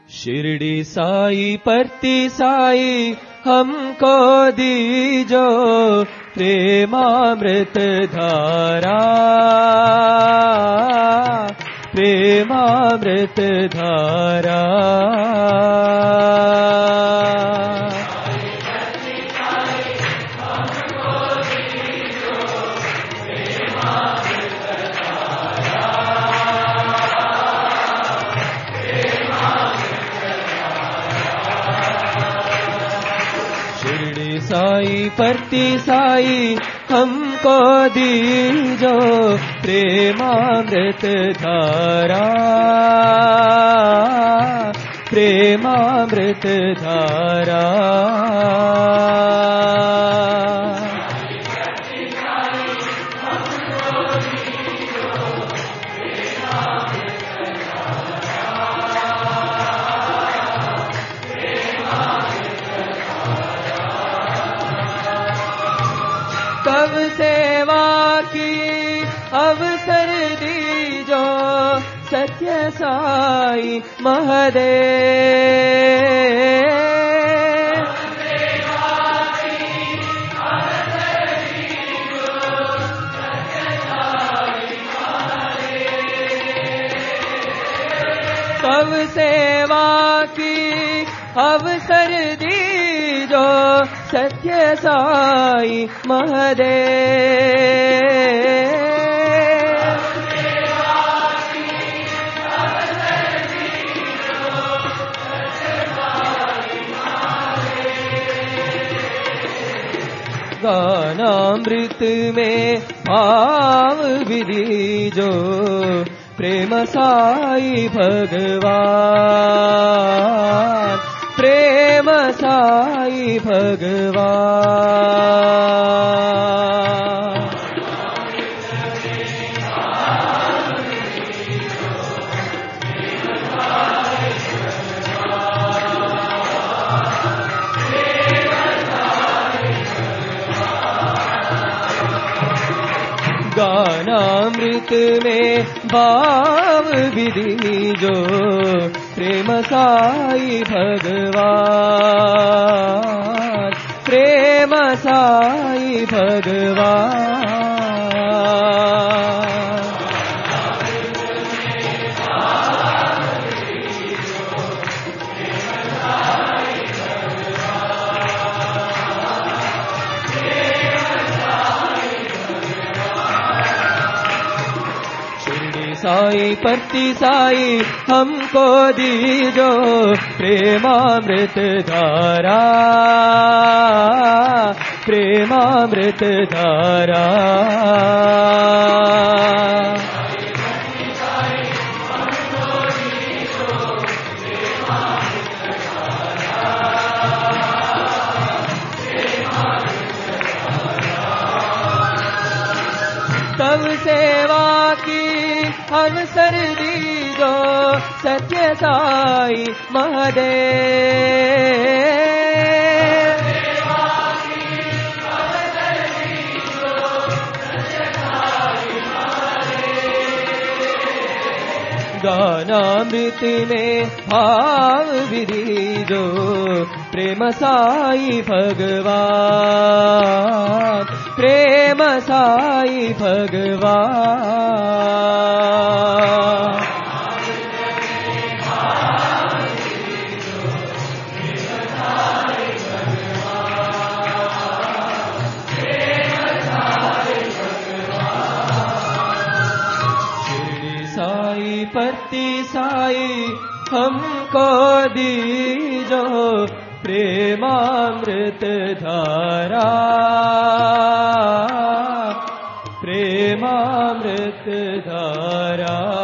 शिरडी साई परती साई हमको दीजो प्रेमामृत धारा, प्रेमामृत धारा। साई परती साई हमको दीजो प्रेमामृत धारा, प्रेमामृत धारा। तब सेवा की अवसर दीजो सत्य साई महादेव। तब सेवा की अवसर दीजो सत्य साई महादेव। गानामृत में भाव विदीजो प्रेम साई भगवान, प्रेम साई भगवान। गानामृत में भाव विदीजो प्रेम साई भगवान, प्रेम साई भगवान। साई परती साई हमको दीजो प्रेमामृत धारा, प्रेमामृत धारा। तब सेवा की अवसर दीजो सत्य साई महादेव। गानामृत में भाव विदीजो प्रेम साई भगवान, प्रेम साई भगवान। साई परती साई हमको दीजो प्रेमामृत धारा, प्रेमामृत धारा।